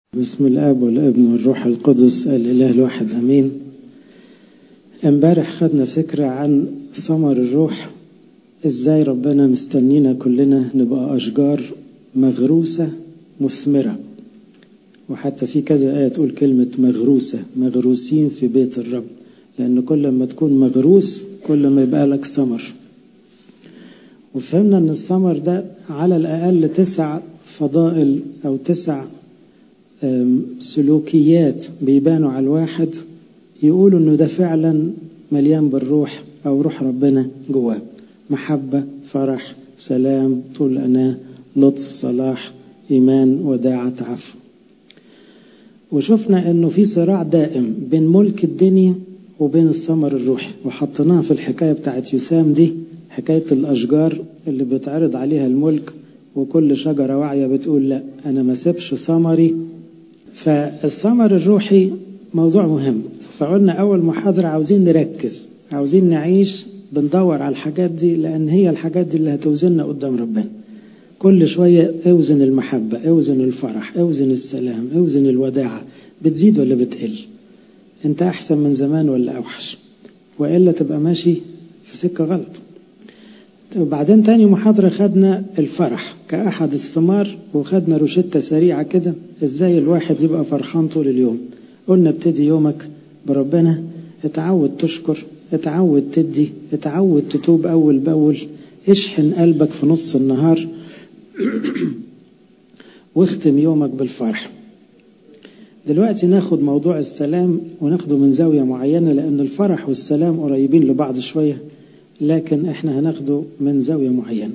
بسم الآب والابن والروح القدس الإله الواحد أمين. امبارح خدنا فكرة عن ثمر الروح، ازاي ربنا مستنينا كلنا نبقى أشجار مغروسة مثمرة، وحتى في كذا آية تقول كلمة مغروسة، مغروسين في بيت الرب، لأن كل ما تكون مغروس كل ما يبقى لك ثمر. وفهمنا أن الثمر ده على الأقل 9 فضائل أو 9 سلوكيات بيبانوا على الواحد يقولوا انه ده فعلا مليان بالروح او روح ربنا جواه: محبة، فرح، سلام، طول أناة، لطف، صلاح، ايمان، وداعة، عفو. وشفنا انه في صراع دائم بين ملك الدنيا وبين الثمر الروحي، وحطيناها في الحكاية بتاعت يسام دي، حكاية الاشجار اللي بتعرض عليها الملك، وكل شجرة واعية بتقول لا انا ما سيبش ثمري. فالثمر الروحي موضوع مهم. فقلنا أول محاضرة عاوزين نركز، عاوزين نعيش بندور على الحاجات دي، لأن هي الحاجات دي اللي هتوزننا قدام ربنا. كل شوية اوزن المحبة، اوزن الفرح، اوزن السلام، اوزن الوداعة، بتزيد ولا بتقل؟ انت أحسن من زمان ولا أوحش؟ وإلا تبقى ماشي في سكة غلط. وبعدين تاني محاضرة خدنا الفرح كأحد الثمار، وخدنا روشتة سريعة كده ازاي الواحد يبقى فرحان طول اليوم. قلنا ابتدي يومك بربنا، اتعود تشكر، اتعود تدي، اتعود تتوب أول بأول، اشحن قلبك في نص النهار واختم يومك بالفرح. دلوقتي ناخد موضوع السلام وناخده من زاوية معينة، لأن الفرح والسلام قريبين لبعض شوية، لكن احنا هناخده من زاوية معينة.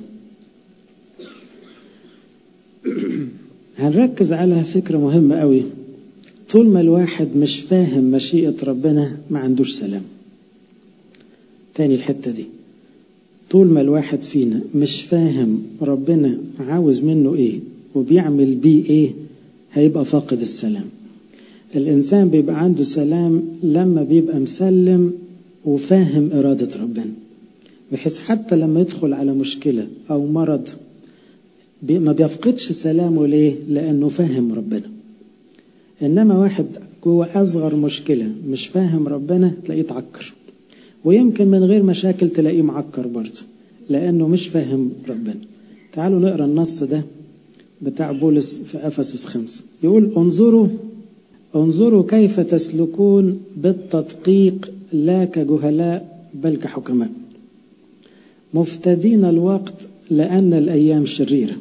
هنركز على فكرة مهمة قوي. طول ما الواحد مش فاهم مشيئة ربنا ما عندوش سلام. تاني الحتة دي، طول ما الواحد فينا مش فاهم ربنا عاوز منه ايه وبيعمل بيه ايه هيبقى فاقد السلام. الإنسان بيبقى عنده سلام لما بيبقى مسلم وفاهم إرادة ربنا، بحيث حتى لما يدخل على مشكلة أو مرض ما بيفقدش سلامه. ليه؟ لأنه فاهم ربنا. إنما واحد جوه أصغر مشكلة مش فاهم ربنا تلاقيه تعكر، ويمكن من غير مشاكل تلاقيه معكر برضه، لأنه مش فاهم ربنا. تعالوا نقرأ النص ده بتاع بولس في أفسس 5. يقول: انظروا كيف تسلكون بالتدقيق، لا كجهلاء بل كحكماء، مفتدين الوقت لأن الأيام شريرة.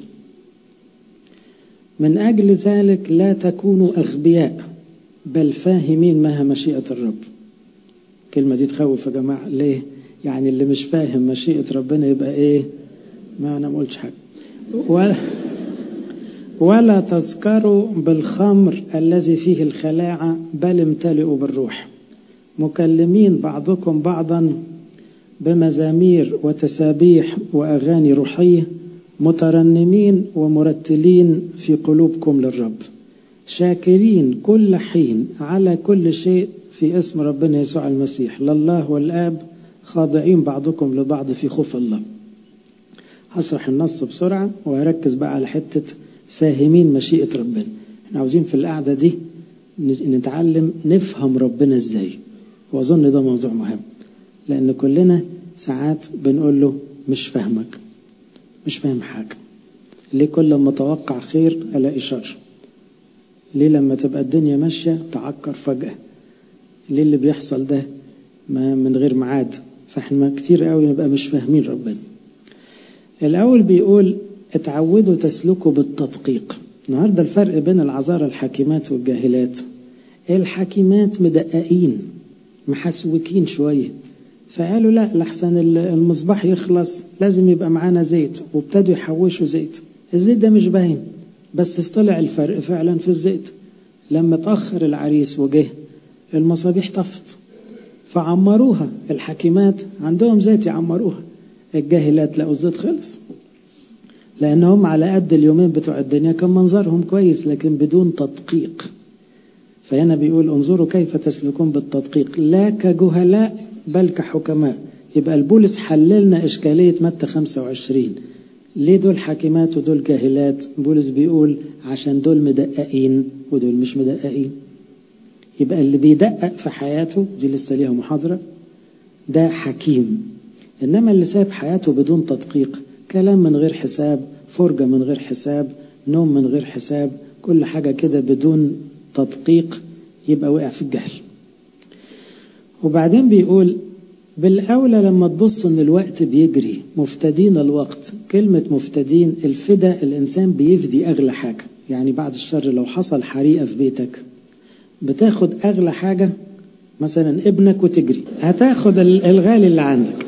من أجل ذلك لا تكونوا أغبياء بل فاهمين ما مشيئة الرب. كلمة دي تخوف يا جماعة. ليه؟ يعني اللي مش فاهم مشيئة ربنا يبقى إيه؟ ما أنا مقولش حاجة. ولا تسكروا بالخمر الذي فيه الخلاعة بل امتلئوا بالروح، مكلمين بعضكم بعضا بمزامير وتسابيح وأغاني روحية، مترنمين ومرتلين في قلوبكم للرب، شاكرين كل حين على كل شيء في اسم ربنا يسوع المسيح لله والآب، خاضعين بعضكم لبعض في خوف الله. هشرح النص بسرعة وهركز بقى على حتة فاهمين مشيئة ربنا. احنا عاوزين في القعدة دي نتعلم نفهم ربنا ازاي، وأظن ده موضوع مهم، لأن كلنا ساعات بنقول له مش فاهمك، مش فاهم حاجة. ليه كل لما أتوقع خير ألاقي شر؟ ليه لما تبقى الدنيا ماشية تعكر فجأة؟ ليه اللي بيحصل ده ما من غير معاد؟ فاحنا كتير قوي نبقى مش فاهمين ربنا. الأول بيقول: اتعودوا تسلكوا بالتدقيق. النهاردة الفرق بين العذارى الحكيمات والجاهلات، الحكيمات مدققين محسوكين شوية، فقالوا لا، لحسن المصباح يخلص لازم يبقى معانا زيت، وابتدوا يحوشوا زيت. الزيت ده مش باين، بس طلع الفرق فعلا في الزيت. لما تأخر العريس وجه المصابيح طفت فعمروها. الحكيمات عندهم زيت يعمروها، الجاهلات لقوا الزيت خلص، لأنهم على قد اليومين بتوع الدنيا كان منظرهم كويس لكن بدون تدقيق. فهنا بيقول: انظروا كيف تسلكون بالتدقيق لا كجهلاء بل كحكماء. يبقى البولس حللنا إشكالية متى 25. ليه دول حكيمات ودول جاهلات؟ بولس بيقول عشان دول مدققين ودول مش مدققين. يبقى اللي بيدقق في حياته دي لسه ليها محاضرة، ده حكيم. إنما اللي ساب حياته بدون تدقيق، كلام من غير حساب، فرجة من غير حساب، نوم من غير حساب، كل حاجة كده بدون تدقيق، يبقى وقع في الجهل. وبعدين بيقول بالأولى لما تبص ان الوقت بيجري مفتدين الوقت. كلمة مفتدين، الفدا الإنسان بيفدي أغلى حاجة. يعني بعد الشر لو حصل حريقة في بيتك بتاخد أغلى حاجة، مثلا ابنك، وتجري هتاخد الغالي اللي عندك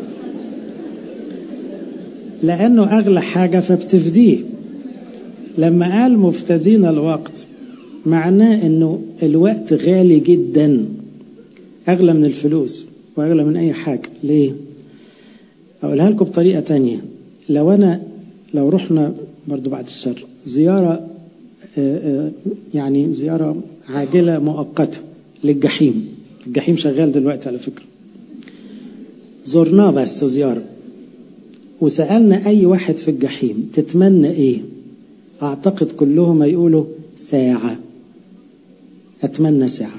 لأنه أغلى حاجة فبتفديه. لما قال مفتدين الوقت معناه أنه الوقت غالي جدا، أغلى من الفلوس وأغلى من أي حاجة. ليه؟ أقولها لكم بطريقة تانية. لو رحنا برضو بعد الشر زيارة، يعني زيارة عاجلة مؤقتة للجحيم. الجحيم شغال دلوقتي على فكرة. زرناه بس زيارة، وسألنا أي واحد في الجحيم تتمنى إيه؟ أعتقد كلهم يقولوا ساعة. أتمنى ساعة.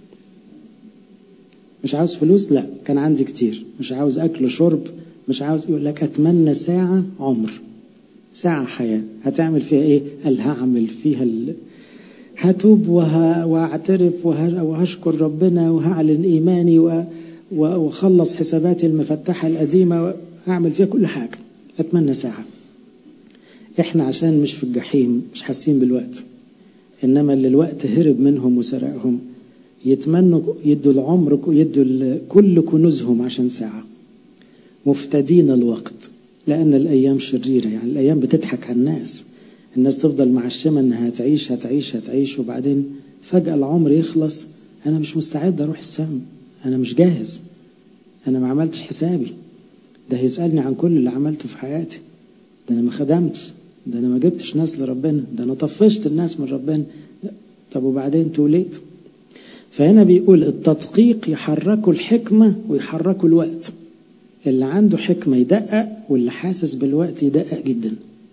مش عاوز فلوس، لا كان عندي كتير. مش عاوز أكل وشرب، مش عاوز. يقول لك أتمنى ساعة عمر، ساعة حياة. هتعمل فيها إيه؟ قال هعمل فيها هتوب وأعترف وهشكر ربنا وهعلن إيماني وخلص حساباتي المفتحة القديمة، هعمل فيها كل حاجة. أتمنى ساعة. إحنا عشان مش في الجحيم مش حاسين بالوقت، إنما اللي الوقت هرب منهم وسرقهم يتمنوا يدوا العمر، يدوا كل كنوزهم عشان ساعة. مفتدين الوقت لأن الأيام شريرة. يعني الأيام بتضحك على الناس تفضل معشمة أنها هتعيش وبعدين فجأة العمر يخلص. أنا مش مستعد أروح السما، أنا مش جاهز، أنا ما عملتش حسابي. ده هيسألني عن كل اللي عملته في حياتي، ده أنا ما خدمتش، ده أنا ما جبتش ناس لربنا، ده أنا طفشت الناس من ربنا. طب وبعدين توليت. فهنا بيقول التدقيق يحركوا الحكمة ويحركوا الوقت. اللي عنده حكمة يدقق، واللي حاسس بالوقت يدقق جدا.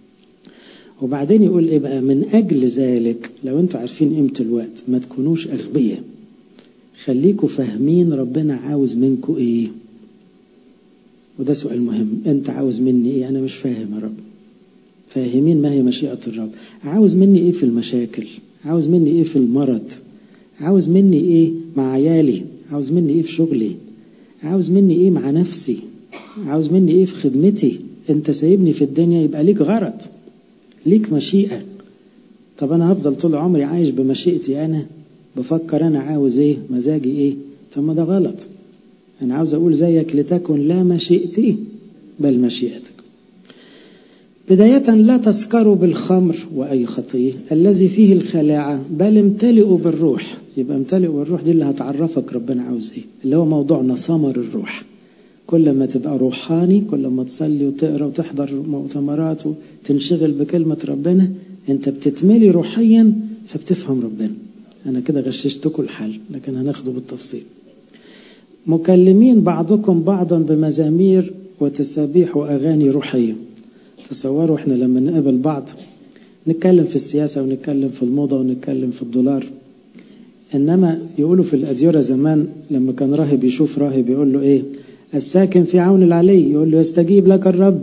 وبعدين يقول إيه بقى؟ من أجل ذلك لو أنتوا عارفين قيمة الوقت ما تكونوش أغبياء، خليكوا فاهمين ربنا عاوز منكوا إيه. وده سؤال مهم. أنت عاوز مني إيه؟ أنا مش فاهم يا رب. فاهمين ما هي مشيئة الرب؟ عاوز مني إيه في المشاكل؟ عاوز مني إيه في المرض؟ عاوز مني إيه مع عيالي؟ عاوز مني إيه في شغلي؟ عاوز مني إيه مع نفسي؟ عاوز مني إيه في خدمتي؟ أنت سايبني في الدنيا يبقى ليك غرض، ليك مشيئة. طب أنا هفضل طول عمري عايش بمشيئتي، أنا بفكر أنا عاوز إيه، مزاجي إيه؟ طب ما ده غلط. أنا عاوز أقول زيك لتكن لا مشيئتي بل مشيئتك. بداية لا تسكروا بالخمر وأي خطية الذي فيه الخلاعة بل امتلئوا بالروح. يبقى امتلئوا بالروح دي اللي هتعرفك ربنا عاوز إيه، اللي هو موضوعنا ثمر الروح. كل ما تبقى روحاني، كل ما تصلي وتقرأ وتحضر مؤتمرات وتنشغل بكلمة ربنا، انت بتتملي روحيا فبتفهم ربنا. انا كده غششتكم الحل، لكن هناخده بالتفصيل. مكلمين بعضكم بعضا بمزامير وتسابيح وأغاني روحية. تصوروا احنا لما نقابل بعض نتكلم في السياسة ونتكلم في الموضة ونتكلم في الدولار، إنما يقولوا في الأديرة زمان لما كان راهب يشوف راهب يقول له إيه؟ الساكن في عون العلي يقول له يستجيب لك الرب.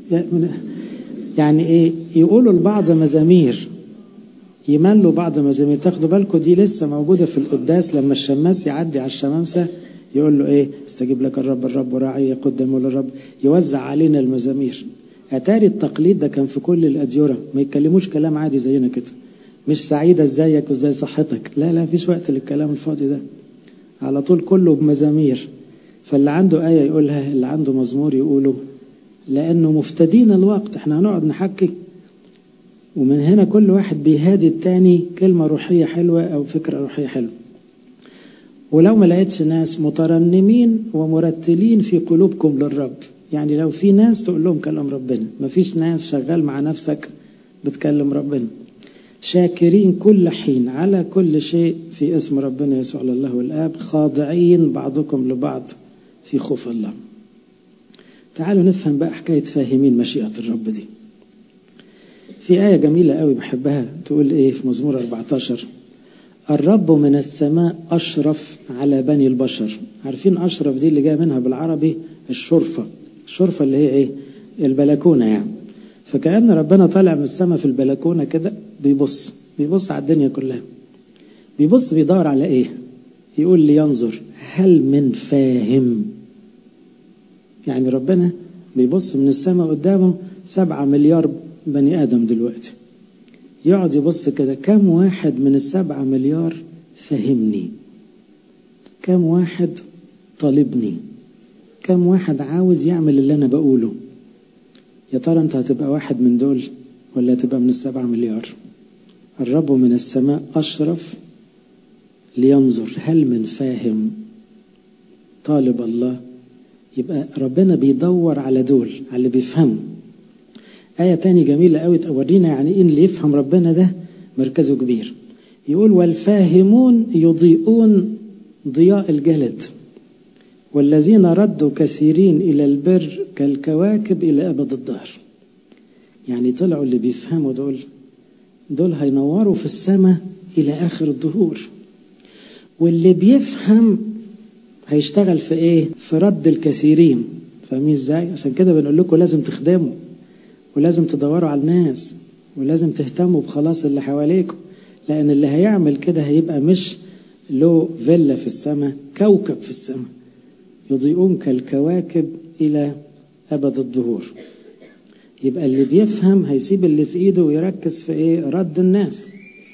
يعني إيه؟ يقولوا لبعض مزامير، يملوا بعض مزامير. تاخدوا بالكم دي لسه موجودة في القداس. لما الشماس يعدي على الشمامسة يقول له إيه؟ استجيب لك الرب، الرب راعي قدامه للرب. يوزع علينا المزامير. أتاري التقليد ده كان في كل الأديرة، ما يتكلموش كلام عادي زينا كده. مش سعيدة ازيك وازاي صحتك، لا فيش وقت للكلام الفاضي ده، على طول كله بمزامير. فاللي عنده آية يقولها، اللي عنده مزمور يقوله، لأنه مفتدين الوقت. احنا هنقعد نحكي، ومن هنا كل واحد بيهادي التاني كلمة روحية حلوة أو فكرة روحية حلوة. ولو ما لقيتش ناس مترنمين ومرتلين في قلوبكم للرب، يعني لو في ناس تقول لهم كلام ربنا، ما فيش ناس شغال مع نفسك بتكلم ربنا. شاكرين كل حين على كل شيء في اسم ربنا يسوع الله والآب، خاضعين بعضكم لبعض في خوف الله. تعالوا نفهم بقى حكاية فاهمين مشيئة الرب دي. في آية جميلة قوي بحبها تقول إيه في مزمور 14: الرب من السماء أشرف على بني البشر. عارفين أشرف دي اللي جاء منها بالعربي الشرفة. الشرفة اللي هي إيه؟ البلكونة يعني. فكأن ربنا طالع من السماء في البلكونة كده بيبص على الدنيا كلها. بيدور على إيه؟ يقول لي ينظر هل من فاهم. يعني ربنا بيبص من السماء قدامه 7 مليار بني آدم دلوقتي، يقعد يبص كده كم واحد من 7 مليار فهمني، كم واحد طالبني، كم واحد عاوز يعمل اللي أنا بقوله. يا ترى أنت هتبقى واحد من دول ولا هتبقى من 7 مليار؟ الرب من السماء أشرف لينظر هل من فاهم. طالب الله، يبقى ربنا بيدور على دول، على اللي بيفهموا. آية تاني جميلة قوي تورينا يعني إيه اللي يفهم ربنا ده مركزه كبير. يقول والفاهمون يضيئون ضياء الجلد، والذين ردوا كثيرين إلى البر كالكواكب إلى أبد الدهر. يعني طلعوا اللي بيفهموا دول هينوروا في السماء إلى آخر الدهور. واللي بيفهم هيشتغل في إيه؟ في رد الكثيرين. فاهمين إزاي؟ عشان كده بنقول لكم لازم تخدموا، ولازم تدوروا على الناس، ولازم تهتموا بخلاص اللي حواليكم، لأن اللي هيعمل كده هيبقى مش له فيلا في السماء، كوكب في السماء. يضيئون كالكواكب إلى أبد الدهور. يبقى اللي بيفهم هيسيب اللي في إيده ويركز في إيه؟ رد الناس.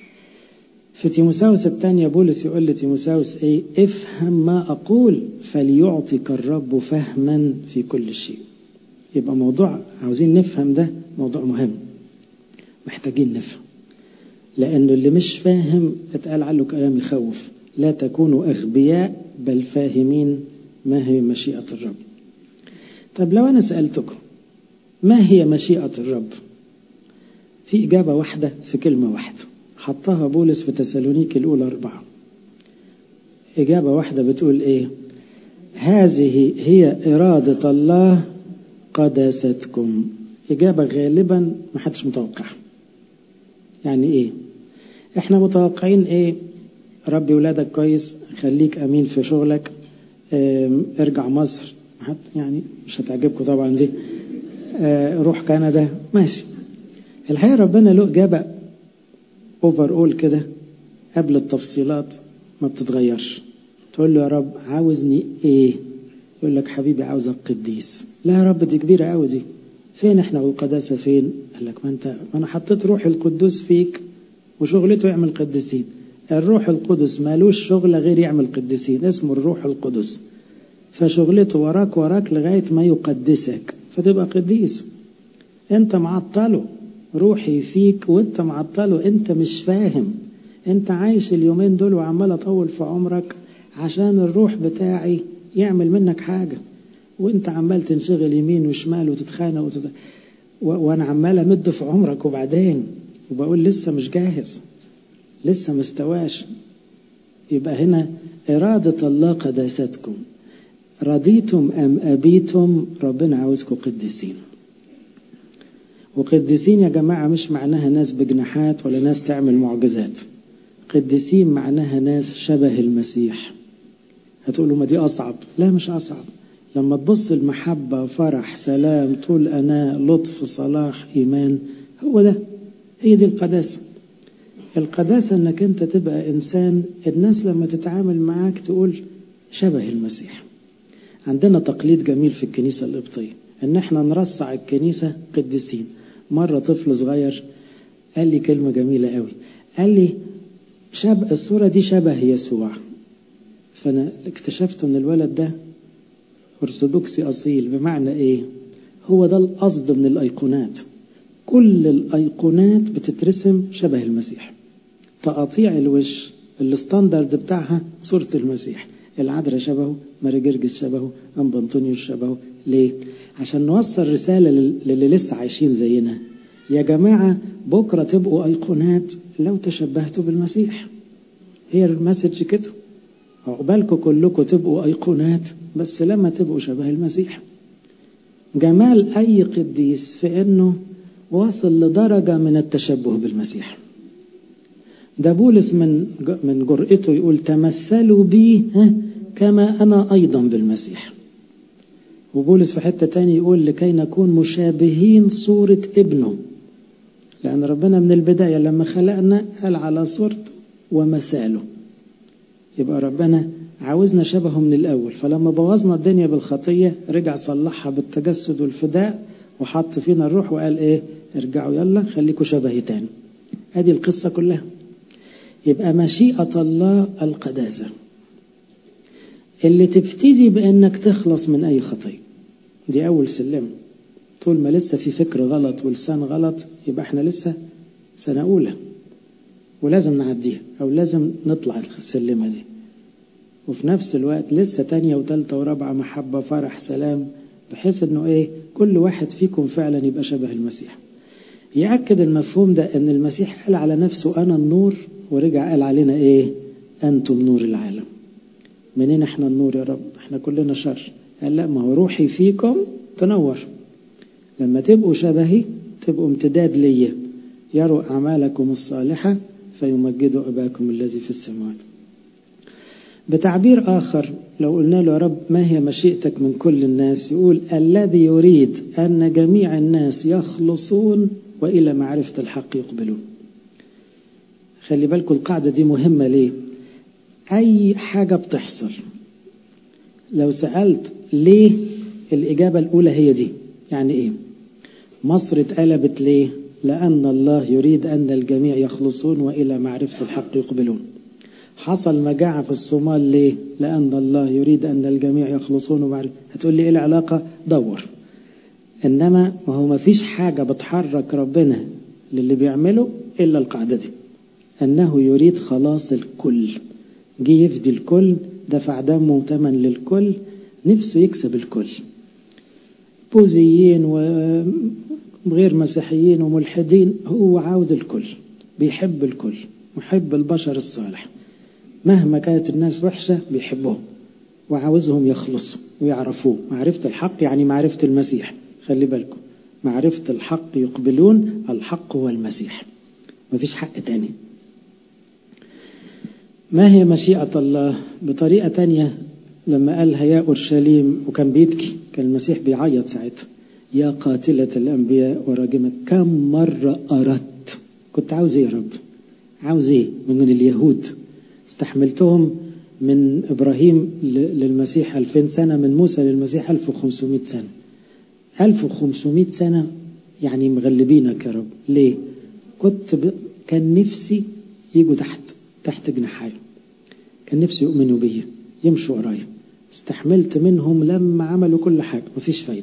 في تيموثاوس الثانية بولس يقول لتيموثاوس إيه؟ افهم ما أقول فليعطيك الرب فهما في كل شيء. يبقى موضوع عاوزين نفهم، ده موضوع مهم، محتاجين نفهم، لأنه اللي مش فاهم اتقال عنه كلام يخوف: لا تكونوا أغبياء بل فاهمين ما هي مشيئة الرب. طب لو أنا سألتكم ما هي مشيئة الرب، في إجابة واحدة في كلمة واحدة حطها بولس في تسالونيكي الأولى 4. إجابة واحدة بتقول إيه؟ هذه هي إرادة الله قداستكم. إجابة غالبا ما حدش متوقع. يعني إيه؟ إحنا متوقعين إيه؟ ربي ولادك كويس، خليك أمين في شغلك، ارجع مصر، يعني مش هتعجبكم طبعا دي، روح كندا، ماشي. الحقيقة ربنا له إجابة اوفر اول كده قبل التفصيلات ما بتتغيرش. تقول له يا رب عاوزني ايه؟ يقول لك حبيبي عاوزك قديس. لا يا رب دي كبيرة قوي دي، فين احنا والقداسة فين؟ قال لك ما انا حطيت روح القدوس فيك وشغلته يعمل قديسين. الروح القدس مالوش شغل غير يعمل قديسين، اسمه الروح القدس، فشغلته وراك لغاية ما يقدسك فتبقى قديس. انت معطله، روحي فيك وانت معطله، انت مش فاهم. انت عايش اليومين دول وعمال اطول في عمرك عشان الروح بتاعي يعمل منك حاجة، وانت عمال تنشغل يمين وشمال وتتخانق وانا عمال امد في عمرك وبعدين وبقول لسه مش جاهز، لسه مستواش. يبقى هنا إرادة الله قداستكم. رضيتم أم أبيتم، ربنا عاوزكم قديسين. وقديسين يا جماعة مش معناها ناس بجناحات ولا ناس تعمل معجزات. قديسين معناها ناس شبه المسيح. هتقولوا ما دي أصعب. لا مش أصعب. لما تبص المحبة، فرح، سلام، طول أناة، لطف، صلاح، إيمان، هي دي القداسة. القداسة انك انت تبقى انسان الناس لما تتعامل معاك تقول شبه المسيح. عندنا تقليد جميل في الكنيسة القبطية ان احنا نرصع الكنيسة قديسين. مرة طفل صغير قال لي كلمة جميلة قوي، قال لي الصورة دي شبه يسوع. فانا اكتشفت ان الولد ده ارثوذكسي اصيل. بمعنى ايه؟ هو ده القصد من الايقونات. كل الايقونات بتترسم شبه المسيح. تقاطيع الوش الستاندرد بتاعها صورة المسيح. العذراء شبهه، ماري جرجس شبهه، أنبا أنطونيوس شبهه. ليه؟ عشان نوصل رسالة للي لسه عايشين زينا. يا جماعة بكرة تبقوا أيقونات لو تشبهتوا بالمسيح. هي المسج كده. عقبالكم كلكم تبقوا أيقونات بس لما تبقوا شبه المسيح. جمال أي قديس في أنه وصل لدرجة من التشبه بالمسيح. ده بولس من جرأته يقول تمثلوا بي كما أنا أيضا بالمسيح. وبولس في حتة تاني يقول لكي نكون مشابهين صورة ابنه، لأن ربنا من البداية لما خلقنا قال على صورته ومثاله. يبقى ربنا عاوزنا شبهه من الأول، فلما بوظنا الدنيا بالخطية رجع صلحها بالتجسد والفداء وحط فينا الروح وقال ايه ارجعوا يلا خليكوا شبهي تاني. ادي القصة كلها. يبقى مشيئة الله القداسة اللي تبتدي بأنك تخلص من أي خطية. دي أول سلم. طول ما لسه في فكر غلط ولسان غلط يبقى احنا لسه سنة أولى، ولازم نعديها أو لازم نطلع السلمة دي. وفي نفس الوقت لسه تانية وتالتة ورابعة محبة فرح سلام، بحيث انه ايه كل واحد فيكم فعلا يبقى شبه المسيح. يأكد المفهوم ده ان المسيح قال على نفسه انا النور، ورجع قال علينا ايه انتم نور العالم. منين احنا النور يا رب؟ احنا كلنا شر. قال لا، ما هو روحي فيكم تنور. لما تبقوا شبهي تبقوا امتداد ليا، يروا اعمالكم الصالحة فيمجدوا اباكم الذي في السماوات. بتعبير آخر لو قلنا له يا رب ما هي مشيئتك من كل الناس، يقول الذي يريد أن جميع الناس يخلصون وإلى معرفة الحق يقبلون. خلي بالكم القاعدة دي مهمة. ليه؟ أي حاجة بتحصل لو سألت ليه، الإجابة الأولى هي دي. يعني إيه؟ مصر اتقلبت ليه؟ لأن الله يريد أن الجميع يخلصون وإلى معرفة الحق يقبلون. حصل مجاعة في الصومال ليه؟ لأن الله يريد أن الجميع يخلصون ومعرفة. هتقول لي إيه العلاقة؟ دور. إنما ما هو ما فيش حاجة بتحرك ربنا للي بيعمله إلا القاعدة دي، أنه يريد خلاص الكل. جه يفدي الكل، دفع دمه ثمن للكل، نفسه يكسب الكل. بوذيين وغير مسيحيين وملحدين، هو عاوز الكل، بيحب الكل، محب البشر الصالح. مهما كانت الناس وحشة بيحبهم وعاوزهم يخلصوا ويعرفوه. معرفة الحق يعني معرفة المسيح. خلي بالكم، معرفة الحق يقبلون، الحق هو المسيح، مفيش حق تاني. ما هي مشيئة الله؟ بطريقة تانية لما قالها يا أورشليم وكان بيبكي، كان المسيح بيعيط ساعتها، يا قاتلة الأنبياء وراجمة، كم مرة أردت. كنت عاوز ايه يا رب؟ عاوز ايه من اليهود؟ استحملتهم من إبراهيم للمسيح 2000 سنة، من موسى للمسيح 1500 سنة. 1500 سنة يعني مغلبينك يا رب. ليه؟ كان نفسي يجوا تحت جناحي، كان نفسي يؤمنوا بي يمشوا ورايا. استحملت منهم لما عملوا كل حاجة، مفيش فايدة.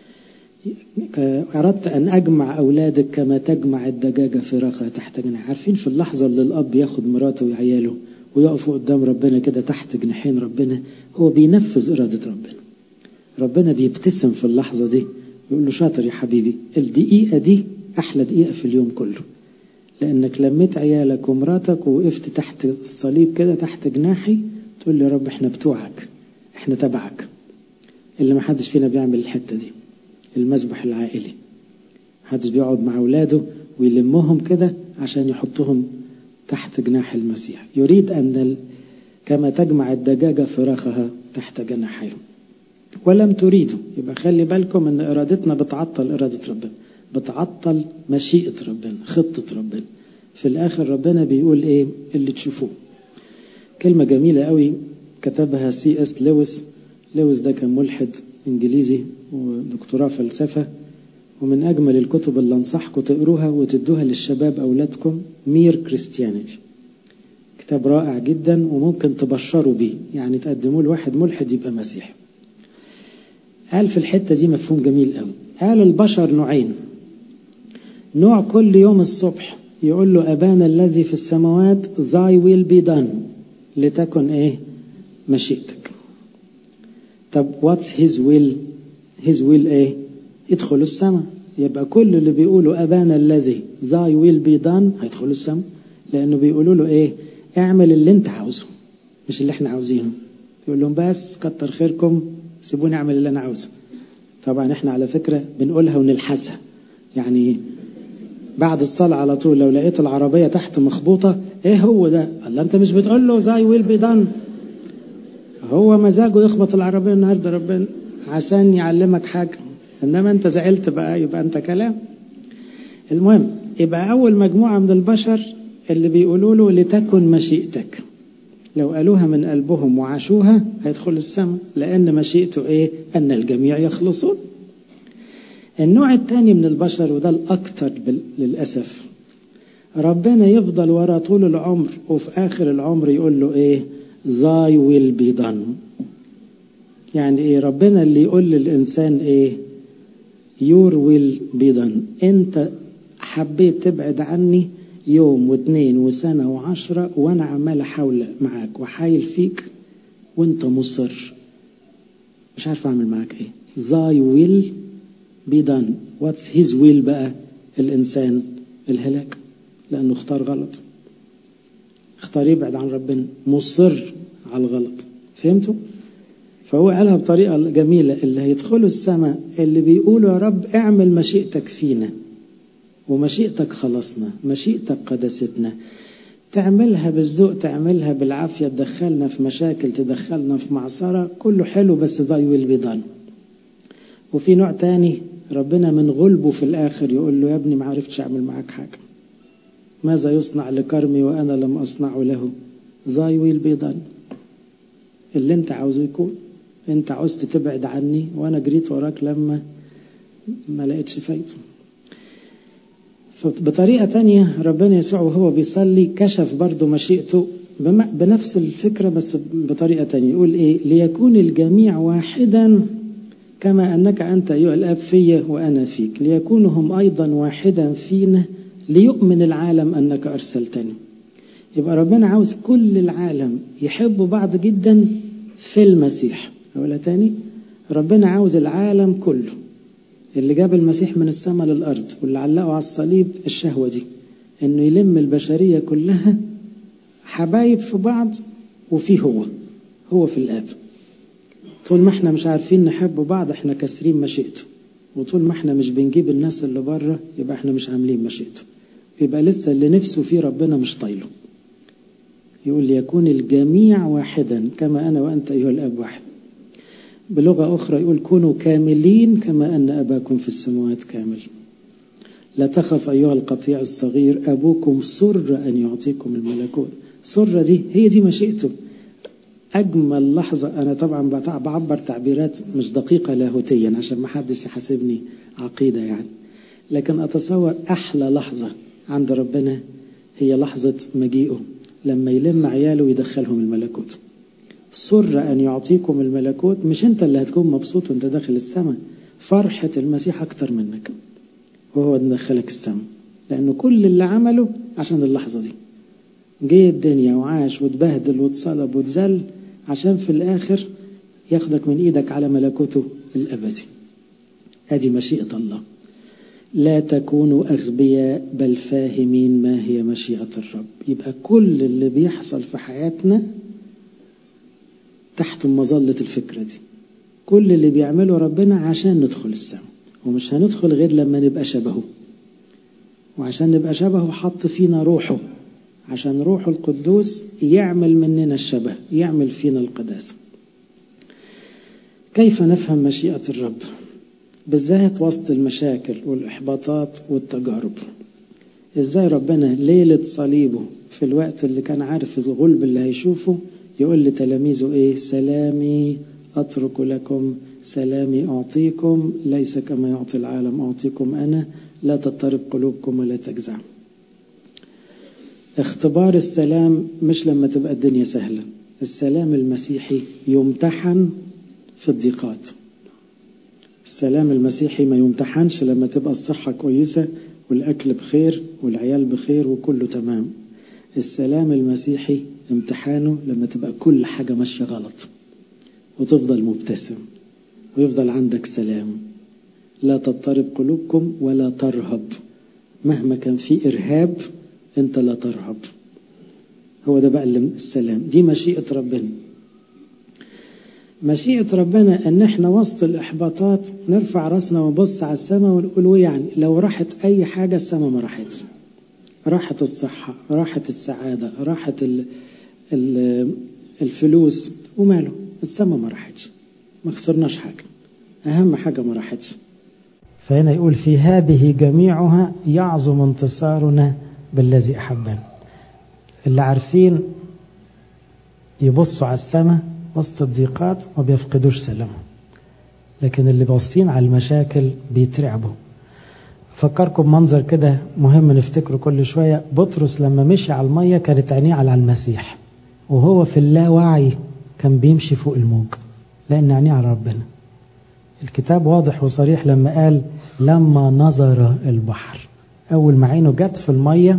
أردت أن أجمع أولادك كما تجمع الدجاجة فراخها تحت جناح. عارفين في اللحظة اللي الأب ياخد مراته وعياله ويقفوا قدام ربنا كده تحت جناحين ربنا، هو بينفذ إرادة ربنا. ربنا بيبتسم في اللحظة دي، يقول له شاطر يا حبيبي، الدقيقة دي أحلى دقيقة في اليوم كله، لأنك لميت عيالك ومراتك ووقفت تحت الصليب كده تحت جناحي، تقول لي يا رب احنا بتوعك، احنا تبعك. اللي ما حدش فينا بيعمل الحتة دي. المذبح العائلي، محدش بيقعد مع أولاده ويلمهم كده عشان يحطهم تحت جناح المسيح. يريد أن كما تجمع الدجاجة فراخها تحت جناحيه. ولم تريدوا. يبقى خلي بالكم أن إرادتنا بتعطل إرادة ربنا، بتعطل مشيئة ربنا، خطة ربنا. في الآخر ربنا بيقول إيه اللي تشوفوه. كلمة جميلة قوي كتبها C.S. لويس ده كان ملحد إنجليزي ودكتوراه فلسفة، ومن أجمل الكتب اللي أنصحكم تقروها وتدوها للشباب أولادكم، مير كريستيانيتي. كتاب رائع جدا وممكن تبشروا بيه، يعني تقدموا لواحد ملحد يبقى مسيحي. قال في الحتة دي مفهوم جميل قوي. قال البشر نوعين. نوع كل يوم الصبح يقول له أبانا الذي في السماوات thy will be done، لتكن إيه مشيئتك. طب what's his will؟ his will إيه؟ يدخلوا السماء. يبقى كل اللي بيقولوا أبانا الذي thy will be done هيدخلوا السماء، لأنه بيقولوا له إيه؟ اعمل اللي انت عاوزه مش اللي احنا عاوزينه. يقول لهم بس كتر خيركم، سيبوني اعمل اللي انا عاوزه. طبعا احنا على فكرة بنقولها ونلحسها، يعني بعد الصلاة على طول لو لقيت العربية تحت مخبوطة، ايه هو ده؟ الله، انت مش بتقول له زي ويل بي دان؟ هو مزاجه يخبط العربية النهاردة ربنا عشان يعلمك حاجة، انما انت زعلت بقى يبقى انت كلام. المهم، يبقى اول مجموعة من البشر اللي بيقولوا له لتكن مشيئتك، لو قالوها من قلبهم وعاشوها هيدخلوا السماء، لان مشيئته ايه؟ ان الجميع يخلصون. النوع الثاني من البشر وده الاكثر للاسف، ربنا يفضل ورا طول العمر وفي اخر العمر يقول له ايه؟ thy will be done. يعني ايه؟ ربنا اللي يقول للانسان ايه؟ your will be done. انت حبيت تبعد عني يوم واثنين وسنة وعشرة وانا عمال احاول معاك وحايل فيك وانت مصر، مش عارف اعمل معاك ايه. thy will be done. what's his will بقى؟ الانسان الهلاك، لانه اختار غلط، اختار يبعد عن ربنا، مصر على الغلط. فهمتوا؟ فهو قالها بطريقة جميلة، اللي هيدخلوا السماء اللي بيقولوا يا رب اعمل مشيئتك فينا، ومشيئتك خلصنا، مشيئتك قدستنا، تعملها بالذوق، تعملها بالعافية، تدخلنا في مشاكل، تدخلنا في معصرة، كله حلو بس ضاي والبيضان. وفي نوع تاني ربنا من غلبه في الآخر يقول له يا ابني ما عرفتش أعمل معاك حاجة، ماذا يصنع لكرمي وأنا لم أصنع له؟ ضاي والبيضان. اللي انت عاوزه يكون، انت عاوزت تبعد عني وانا جريت وراك لما ما لقيتش فايده. بطريقة تانية ربنا يسوع وهو بيصلي كشف برضو مشيئته بنفس الفكرة بس بطريقة تانية. يقول ايه؟ ليكون الجميع واحدا كما أنك أنت أيها الآب في وأنا فيك، ليكونوا هم أيضا واحدا فينا ليؤمن العالم أنك أرسلتني. يبقى ربنا عاوز كل العالم يحبوا بعض جدا في المسيح. أقولها تاني، ربنا عاوز العالم كله اللي جاب المسيح من السماء للأرض واللي علقوا على الصليب الشهوة دي، إنه يلم البشرية كلها حبايب في بعض، وفيه هو في الآب. طول ما احنا مش عارفين نحب بعض احنا كسرين مشيئته، وطول ما احنا مش بنجيب الناس اللي بره يبقى احنا مش عاملين مشيئته، يبقى لسه اللي نفسه فيه ربنا مش طايله. يقول ليكون الجميع واحدا كما أنا وأنت أيها الآب واحد. بلغة أخرى يقول كونوا كاملين كما أن أباكم في السماوات كامل. لا تخف أيها القطيع الصغير، أبوكم سر أن يعطيكم الملكوت. سر دي هي دي مشيئته. أجمل لحظة، أنا طبعا بعبر تعبيرات مش دقيقة لاهوتيا عشان ما حدش يحاسبني عقيدة يعني، لكن أتصور أحلى لحظة عند ربنا هي لحظة مجيئه لما يلم عياله ويدخلهم الملكوت. سر أن يعطيكم الملكوت، مش أنت اللي هتكون مبسوط وأنت داخل السماء، فرحة المسيح أكتر منك وهو دخلك السماء، لأنه كل اللي عمله عشان اللحظة دي، جه الدنيا وعاش واتبهدل واتصلب واتذل عشان في الآخر ياخدك من إيدك على ملكوته الأبدي. هذه مشيئة الله. لا تكونوا أغبياء بل فاهمين ما هي مشيئة الرب. يبقى كل اللي بيحصل في حياتنا تحت مظلة الفكرة دي، كل اللي بيعمله ربنا عشان ندخل السماء، ومش هندخل غير لما نبقى شبهه، وعشان نبقى شبهه حط فينا روحه، عشان روحه القدوس يعمل مننا الشبه، يعمل فينا القداسة. كيف نفهم مشيئة الرب بالذات وسط المشاكل والإحباطات والتجارب؟ إزاي ربنا ليلة صليبه في الوقت اللي كان عارف الغلب اللي هيشوفه يقول لتلاميذه إيه؟ سلامي أترك لكم، سلامي أعطيكم، ليس كما يعطي العالم أعطيكم أنا، لا تضطرب قلوبكم ولا تجزع. اختبار السلام مش لما تبقى الدنيا سهلة، السلام المسيحي يمتحن في الضيقات. السلام المسيحي ما يمتحنش لما تبقى الصحة كويسة والأكل بخير والعيال بخير وكله تمام. السلام المسيحي امتحانه لما تبقى كل حاجة ماشية غلط وتفضل مبتسم ويفضل عندك سلام. لا تضطرب قلوبكم ولا ترهب، مهما كان في إرهاب انت لا ترهب. هو ده بقى السلام، دي مشيئة ربنا. مشيئة ربنا ان احنا وسط الاحباطات نرفع راسنا ونبص على السماء ونقول يعني لو راحت اي حاجة السماء ما راحتش. راحت الصحة، راحت السعادة، راحت الفلوس، وماله السماء ما راحتش، ما خسرناش حاجة، اهم حاجة ما راحتش. فهنا يقول في هذه جميعها يعظم انتصارنا بالذي أحبنا. اللي عارفين يبصوا على السماء وسط الضيقات ما بيفقدوش سلامهم، لكن اللي باصين على المشاكل بيترعبوا. فكركم منظر كده مهم نفتكره كل شوية. بطرس لما مشي على المية كانت عينيه على المسيح، وهو في اللاوعي كان بيمشي فوق الموج لأن عينيه على ربنا. الكتاب واضح وصريح لما قال لما نظر البحر، أول ما عينه جت في المية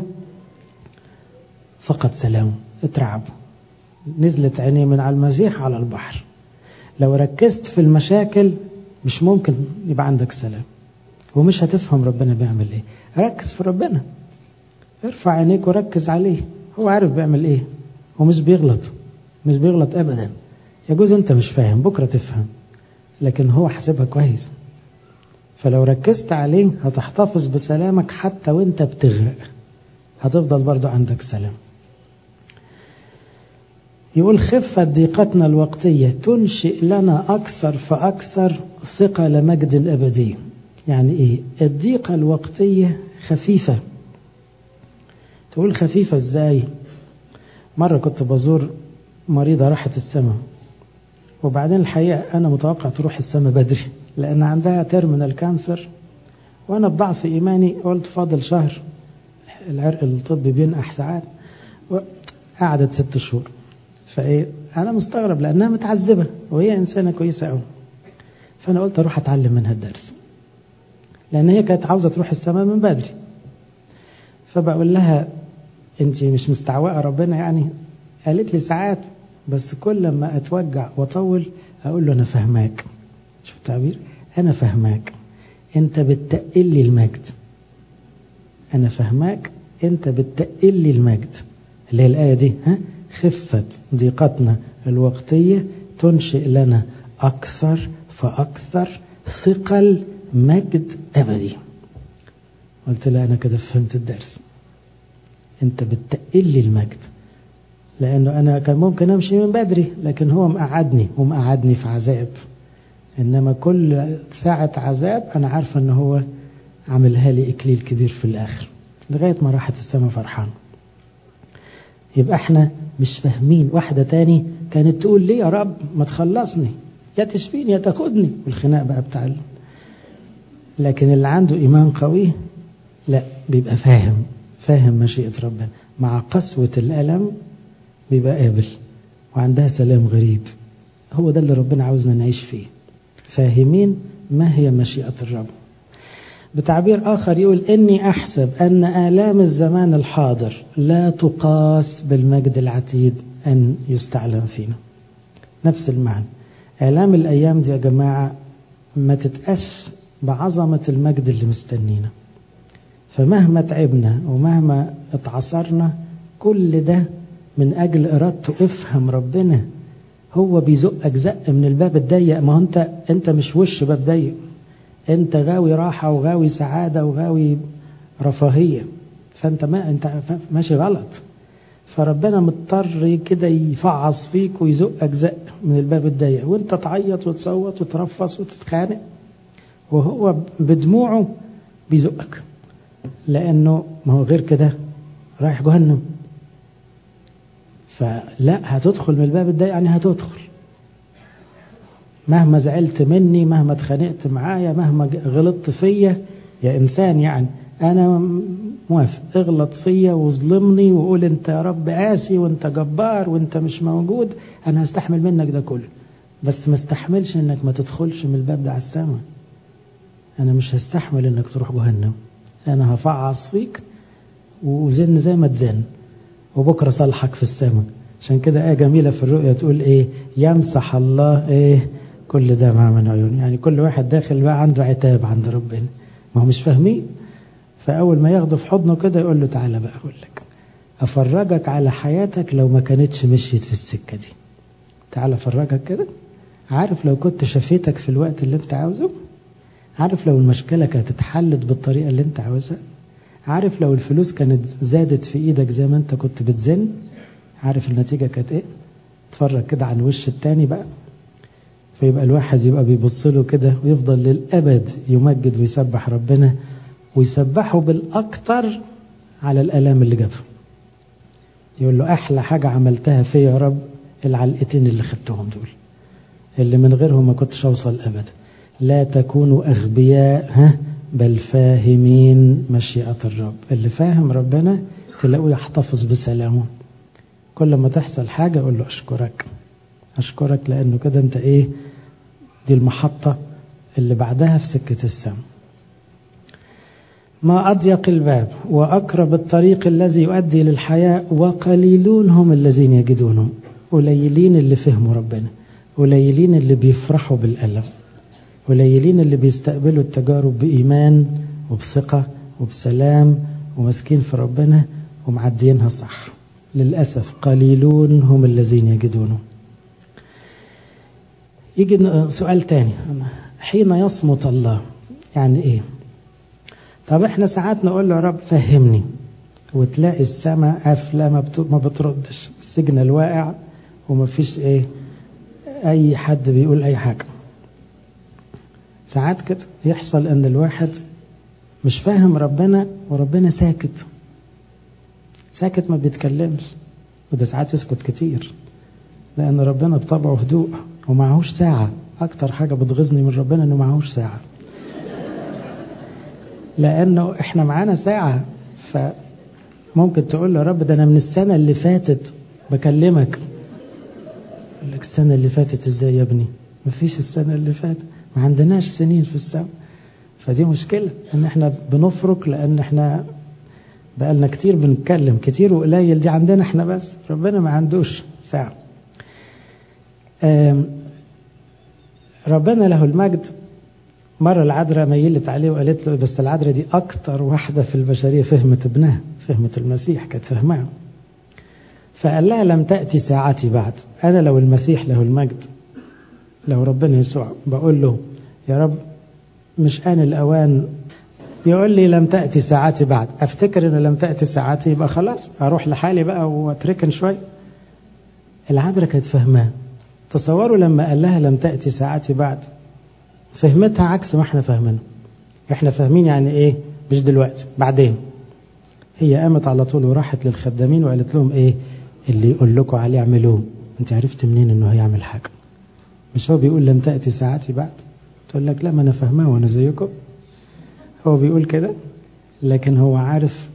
فقد سلامه، اترعب، نزلت عينيه من على المسيح على البحر. لو ركزت في المشاكل مش ممكن يبقى عندك سلام، ومش هتفهم ربنا بيعمل ايه. ركز في ربنا، ارفع عينيك وركز عليه، هو عارف بيعمل ايه، ومش بيغلط، مش بيغلط ابدا. يجوز انت مش فاهم، بكرة تفهم، لكن هو حسبها كويس. فلو ركزت عليه هتحتفظ بسلامك حتى وانت بتغرق، هتفضل برضو عندك سلام. يقول خفة ضيقتنا الوقتية تنشئ لنا أكثر فأكثر ثقة لمجد أبدي. يعني إيه؟ الضيقة الوقتية خفيفة. تقول خفيفة إزاي؟ مرة كنت بزور مريضة راحت السماء، وبعدين الحقيقة أنا متوقع تروح السماء بدري لأن عندها تيرمينال كانسر، وأنا بضعف إيماني قلت فاضل شهر، العرق الطبي بينقح ساعات، وقعدت 6 شهور. فإيه أنا مستغرب لأنها متعذبة وهي إنسانة كويسة أوي. فأنا قلت أروح أتعلم منها الدرس، لأن هي كانت عاوزة تروح السماء من بدري. فبقول لها أنت مش مستعوقة ربنا يعني؟ قالت لي ساعات، بس كل ما أتوجع وأطول أقول له أنا فهماك. شوف التعبير، أنا فهماك، أنت بتقل لي المجد. أنا فهماك، أنت بتقل لي المجد، اللي هي الآية دي، خفة ضيقتنا الوقتية تنشئ لنا أكثر فأكثر ثقل مجد أبدي. قلت لها أنا كده فهمت الدرس، أنت بتقل لي المجد، لأنه أنا كان ممكن أمشي من بدري، لكن هو مقعدني في عذاب. إنما كل ساعة عذاب أنا عارفة أنه هو عملها لي إكليل كبير في الآخر، لغاية ما راحت السماء فرحان. يبقى احنا مش فاهمين. واحدة تاني كانت تقول لي يا رب ما تخلصني، يا تشفيني يا تاخدني، والخناق بقى بتاع لكن اللي عنده إيمان قوي لا، بيبقى فاهم مشيئة ربنا، مع قسوة الألم بيبقى قابل وعندها سلام غريب. هو ده اللي ربنا عاوزنا نعيش فيه، فاهمين ما هي مشيئة الرب. بتعبير آخر يقول إني أحسب أن آلام الزمان الحاضر لا تقاس بالمجد العتيد أن يستعلن فينا. نفس المعنى، آلام الأيام دي يا جماعة ما تتقاس بعظمة المجد اللي مستنينا. فمهما تعبنا ومهما اتعصرنا كل ده من أجل إرادته. افهم ربنا، هو بيزقك زق من الباب الضيق. ما هو أنت مش وش باب ضيق، أنت غاوي راحة وغاوي سعادة وغاوي رفاهية، فأنت ماشي غلط. فربنا مضطر كده يفعص فيك ويزقك زق من الباب الضيق، وأنت تعيط وتصوت وترفص وتتخانق، وهو بدموعه بيزقك، لأنه ما هو غير كده رايح جهنم. فلا، هتدخل من الباب الضيق يعني هتدخل، مهما زعلت مني، مهما اتخانقت معايا، مهما غلطت فيا يا إنسان، يعني أنا موافق اغلط فيا وظلمني وقول أنت يا رب قاسي وأنت جبار وأنت مش موجود، أنا هستحمل منك ده كله، بس ما استحملش أنك ما تدخلش من الباب ده على السماء. أنا مش هستحمل أنك تروح جهنم، أنا هفعص فيك وزن زي ما تزن، وبكرة صالحك في السماء. عشان كده جميلة في الرؤية تقول إيه؟ يمسح الله إيه كل دمعة من عيون. يعني كل واحد داخل بقى عنده عتاب عند ربنا، ما هو مش فاهمين. فأول ما ياخده في حضنه كده يقول له تعالى بقى أقول لك، أفرجك على حياتك لو ما كانتش مشيت في السكة دي، تعالى أفرجك كده عارف لو كنت شفيتك في الوقت اللي انت عاوزه؟ عارف لو المشكلة كانت اتحلت بالطريقة اللي انت عاوزها؟ عارف لو الفلوس كانت زادت في ايدك زي ما انت كنت بتزن؟ عارف النتيجة كانت ايه؟ اتفرج كده عن وش التاني بقى. فيبقى الواحد يبقى بيبص له كده ويفضل للأبد يمجد ويسبح ربنا، ويسبحه بالأكتر على الآلام اللي جابها. يقول له أحلى حاجة عملتها فيا يا رب العلقتين اللي خدتهم دول، اللي من غيرهم ما كنتش أوصل أبدا. لا تكونوا أغبياء بل فاهمين مشيئة الرب. اللي فاهم ربنا تلاقوه يحتفظ بسلامه. كل ما تحصل حاجة يقول له أشكرك لأنه كده أنت إيه، دي المحطة اللي بعدها في سكة السماء. ما أضيق الباب وأقرب الطريق الذي يؤدي للحياة، وقليلون هم الذين يجدونه. قليلين اللي فهموا ربنا، قليلين اللي بيفرحوا بالألم، قليلين اللي بيستقبلوا التجارب بإيمان وبثقة وبسلام ومسكين في ربنا ومعدينها صح. للأسف قليلون هم الذين يجدونه. يجي سؤال تاني، حين يصمت الله يعني ايه؟ طب احنا ساعات نقول له يا رب فهمني، وتلاقي السماء قافله ما بتردش، السجن الواقع ومفيش ايه اي حد بيقول اي حاجه. ساعات كده يحصل ان الواحد مش فاهم ربنا وربنا ساكت ما بيتكلمش، وده ساعات يسكت كتير، لان ربنا بطبعه هدوء ومعهوش ساعة. اكتر حاجة بتغيظني من ربنا انه معهوش ساعة، لانه احنا معانا ساعة. فممكن تقول له يا رب ده انا من السنة اللي فاتت بكلمك، يقول لك السنة اللي فاتت ازاي يا ابني؟ مفيش السنة اللي فاتت، ما عندناش سنين في السماء. فدي مشكلة ان احنا بنفرق، لان احنا بقالنا كتير بنتكلم كتير وقليل، دي عندنا احنا بس، ربنا ما عندوش ساعة. ربنا له المجد. مرة العذراء ميلت عليه وقالت له، بس العذراء دي أكتر واحدة في البشرية فهمت ابنها، فهمت المسيح، كانت فهمها. فقال لها لم تأتي ساعتي بعد. أنا لو المسيح له المجد، لو ربنا يسوع بقول له يا رب مش آن الأوان، يقول لي لم تأتي ساعتي بعد، أفتكر إن لم تأتي ساعتي يبقى خلاص أروح لحالي بقى وأتركن شوي. العذراء كانت فهمها. تصوروا لما قال لها لم تأتي ساعتي بعد، فهمتها عكس ما احنا فاهمينه. احنا فاهمين يعني ايه مش دلوقتي بعدين. هي قامت على طول وراحت للخدامين وقالت لهم ايه اللي يقول لكم عليه اعملوه. انت عرفت منين انه هيعمل حاجة؟ مش هو بيقول لم تأتي ساعتي بعد؟ تقول لك لا ما انا فاهماه وانا زيكم. هو بيقول كده لكن هو عارف،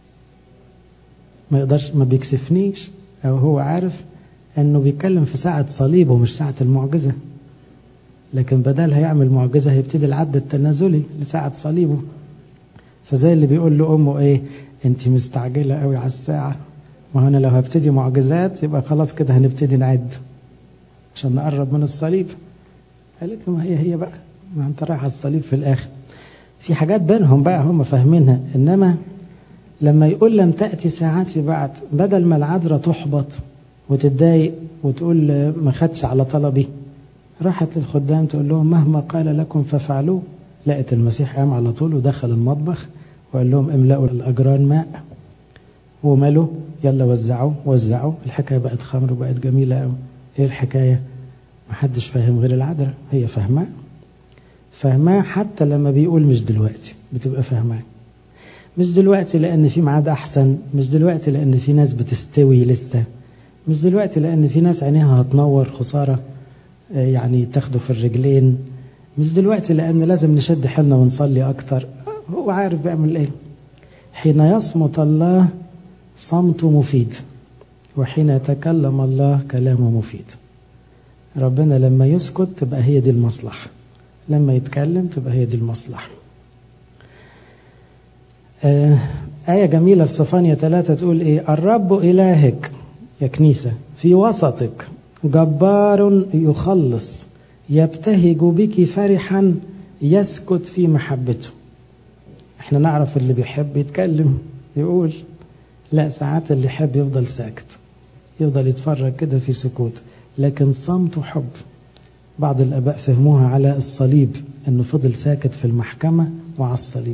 ما يقدرش، ما بيكسفنيش، او هو عارف انه بيتكلم في ساعة صليبه مش ساعة المعجزة. لكن بدل هيعمل معجزة هيبتدي العد التنازلي لساعة صليبه. فزي اللي بيقول له امه ايه، انت مستعجلة قوي على الساعة، ما انا لو هبتدي معجزات يبقى خلاص كده هنبتدي نعد عشان نقرب من الصليب. قالت له ما هي بقى، ما انت رايح على الصليب في الاخر. في حاجات بينهم بقى هم فاهمينها. انما لما يقول لم تأتي ساعتي بعد، بدل ما العذراء تحبط وتتضايق وتقول ما خدش على طلبي، راحت للخدام تقول لهم مهما قال لكم ففعلوه. لقت المسيح قام على طول ودخل المطبخ وقال لهم املأوا الأجران ماء، وملوا يلا وزعوا. الحكاية بقت خمر وبقت جميلة قوي. ايه الحكاية؟ محدش فاهم غير العذراء، هي فاهماه حتى لما بيقول مش دلوقتي بتبقى فاهماه. مش دلوقتي لأن في ميعاد أحسن، مش دلوقتي لأن في ناس بتستوي لسه، مش دلوقتي لأن في ناس عينيها هتنور خسارة يعني تاخده في الرجلين، مش دلوقتي لأن لازم نشد حيلنا ونصلي أكتر. هو عارف بيعمل إيه. حين يصمت الله صمته مفيد، وحين يتكلم الله كلامه مفيد. ربنا لما يسكت تبقى هي دي المصلحة، لما يتكلم تبقى هي دي المصلحة. آية جميلة في صفانيا 3 تقول إيه؟ الرب إلهك يا كنيسة في وسطك، جبار يخلص، يبتهج بك فرحا، يسكت في محبته. احنا نعرف اللي بيحب يتكلم يقول، لا ساعات اللي يحب يفضل ساكت، يفضل يتفرج كده في سكوت، لكن صمته حب. بعض الآباء فهموها على الصليب، أنه فضل ساكت في المحكمة وعلى الصليب،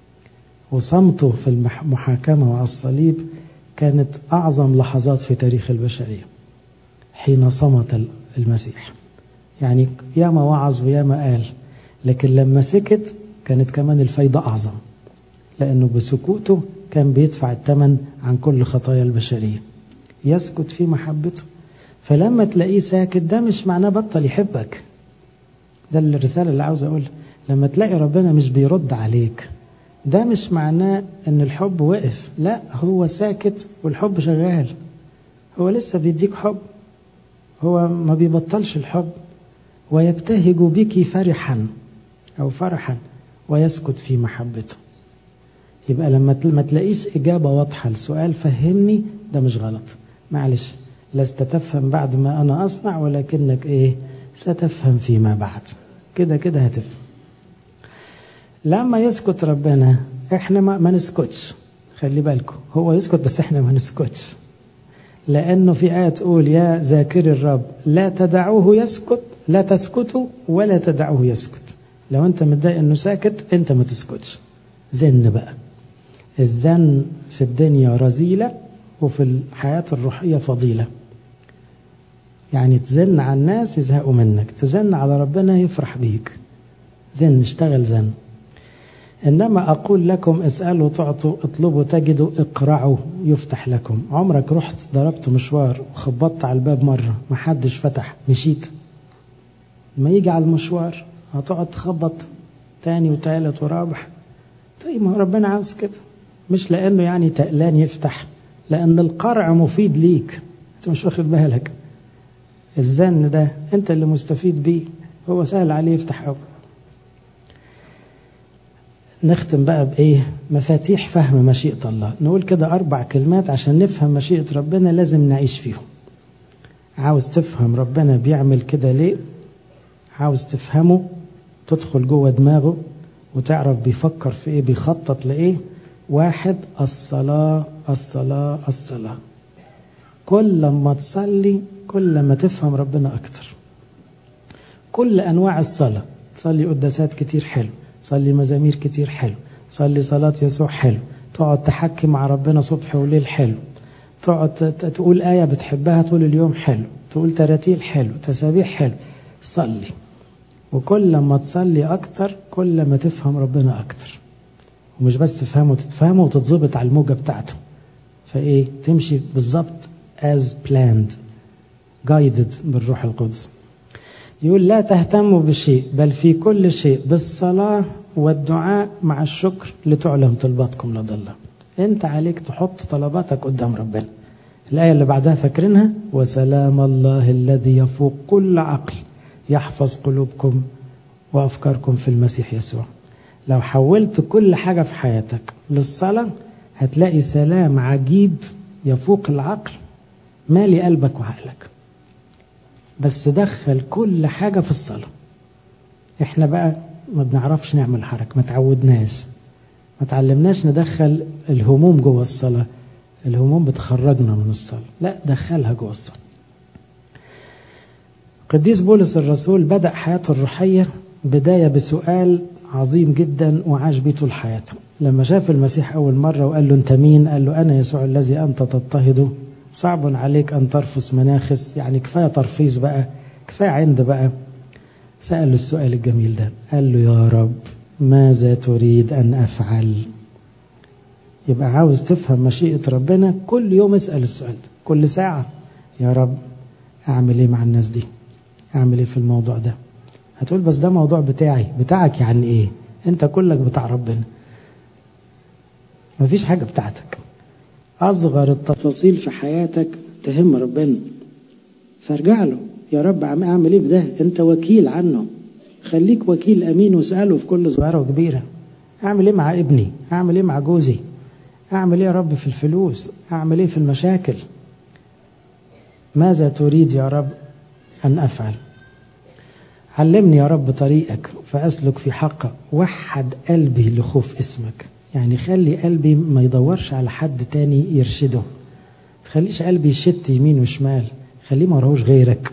وصمته في المحاكمة وعلى الصليب كانت أعظم لحظات في تاريخ البشرية، حين صمت المسيح. يعني ياما وعظ وياما قال، لكن لما سكت كانت كمان الفايدة أعظم، لأنه بسكوته كان بيدفع الثمن عن كل خطايا البشرية، يسكت في محبته. فلما تلاقيه ساكت ده مش معناه بطل يحبك، ده الرسالة اللي عاوز أقول. لما تلاقي ربنا مش بيرد عليك ده مش معناه ان الحب وقف، لا، هو ساكت والحب شغال، هو لسه بيديك حب، هو ما بيبطلش الحب. ويبتهج بك فرحا أو فرحا ويسكت في محبته. يبقى لما ما تلاقيش إجابة واضحة لسؤال فهمني، ده مش غلط، معلش، لست تفهم بعد ما أنا أصنع، ولكنك ستفهم فيما بعد، كده كده هتفهم. لما يسكت ربنا احنا ما نسكتش، خلي بالكم، هو يسكت بس احنا ما نسكتش، لأنه في آية تقول يا ذاكر الرب لا تدعوه يسكت، لا تسكتوا ولا تدعوه يسكت. لو انت متضايق انه ساكت انت ما تسكتش، زن بقى. الزن في الدنيا رذيلة وفي الحياة الروحية فضيلة. يعني تزن على الناس يزهقوا منك، تزن على ربنا يفرح بيك. زن، اشتغل زن. إنما أقول لكم اسألوا تعطوا، اطلبوا تجدوا، اقرعوا يفتح لكم. عمرك رحت ضربت مشوار وخبطت على الباب مرة ما حدش فتح، مشيت؟ ما يجي على المشوار هتقعد تخبط تاني وتالت ورابع. طيب ما ربنا عاوز كده، مش لأنه يعني تقلان يفتح، لأن القرع مفيد ليك، انت مش واخد بالك. الزن ده انت اللي مستفيد بيه، هو سهل عليه يفتح أول. نختم بقى بإيه؟ مفاتيح فهم مشيئة الله. نقول كده 4 كلمات عشان نفهم مشيئة ربنا لازم نعيش فيهم. عاوز تفهم ربنا بيعمل كده ليه، عاوز تفهمه تدخل جوه دماغه وتعرف بيفكر في ايه، بيخطط لإيه. 1، الصلاة الصلاة الصلاة. كل ما تصلي كل ما تفهم ربنا أكتر. كل أنواع الصلاة، تصلي قداسات كتير حلو، صلي مزامير كتير حلو، صلي صلاة يسوع حلو، تقعد تحكي مع ربنا صبح وليل حلو، تقعد تقول آية بتحبها طول اليوم حلو، تقول تراتيل حلو، تسابيح حلو. صلي، وكل ما تصلي أكتر كل ما تفهم ربنا أكتر، ومش بس تفهمه وتتظبط على الموجة بتاعته، فإيه تمشي بالظبط as planned guided بالروح القدس. يقول لا تهتموا بشيء بل في كل شيء بالصلاة والدعاء مع الشكر لتعلم طلباتكم لدى الله. انت عليك تحط طلباتك قدام ربنا. الآية اللي بعدها فاكرينها؟ وسلام الله الذي يفوق كل عقل يحفظ قلوبكم وأفكاركم في المسيح يسوع. لو حولت كل حاجة في حياتك للصلاة هتلاقي سلام عجيب يفوق العقل مالي قلبك وعقلك. بس دخل كل حاجة في الصلاة. احنا بقى ما بنعرفش نعمل حركة، ما تعودناش، ما تعلمناش ندخل الهموم جوه الصلاة. الهموم بتخرجنا من الصلاة، لا دخلها جوه الصلاة. قديس بولس الرسول بدأ حياته الروحية بداية بسؤال عظيم جدا وعاش بيه طول حياته. لما شاف المسيح أول مرة وقال له أنت مين؟ قال له أنا يسوع الذي أنت تضطهده، صعب عليك أن ترفس مناخس، يعني كفاية ترفيس بقى، كفاية عند بقى. سأل السؤال الجميل ده، قال له يا رب ماذا تريد أن أفعل؟ يبقى عاوز تفهم مشيئة ربنا كل يوم اسأل السؤال ده، كل ساعة يا رب أعمل إيه مع الناس دي؟ أعمل إيه في الموضوع ده؟ هتقول بس ده موضوع بتاعي. بتاعك يعني إيه؟ أنت كلك بتاع ربنا، مفيش حاجة بتاعتك. أصغر التفاصيل في حياتك تهم ربنا، فارجع له يا رب أعمل إيه بده؟ أنت وكيل عنه، خليك وكيل أمين واسأله في كل صغيرة وكبيرة. أعمل إيه مع ابني؟ أعمل إيه مع جوزي؟ أعمل إيه يا رب في الفلوس؟ أعمل إيه في المشاكل؟ ماذا تريد يا رب أن أفعل؟ علمني يا رب طريقك فأسلك في حقك، وحد قلبي لخوف اسمك. يعني خلي قلبي ما يدورش على حد تاني يرشده، تخليش قلبي يشت يمين وشمال، خليه ما رهوش غيرك،